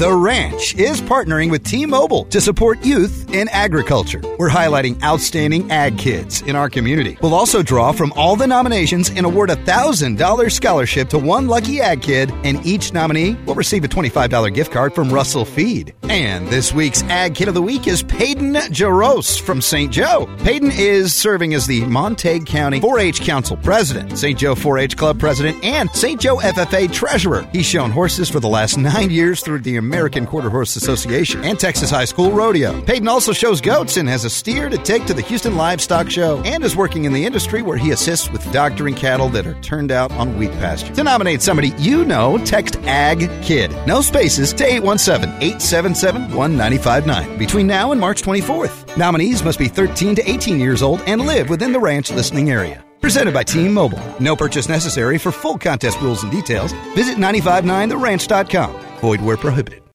The Ranch is partnering with T-Mobile to support youth in agriculture. We're highlighting outstanding ag kids in our community. We'll also draw from all the nominations and award a $1,000 scholarship to one lucky ag kid, and each nominee will receive a $25 gift card from Russell Feed. And this week's Ag Kid of the Week is Peyton Jaros from St. Joe. Peyton is serving as the Montague County 4-H Council President, St. Joe 4-H Club President, and St. Joe FFA Treasurer. He's shown horses for the last 9 years through the American Quarter Horse Association and Texas High School Rodeo. Peyton also shows goats and has a steer to take to the Houston Livestock Show, and is working in the industry where he assists with doctoring cattle that are turned out on wheat pasture. To nominate somebody you know, text Ag Kid, no spaces, to 817-877-1959 between now and March 24th. Nominees must be 13 to 18 years old and live within the ranch listening area. Presented by T-Mobile. No purchase necessary. For full contest rules and details, visit 959theranch.com. Void where prohibited.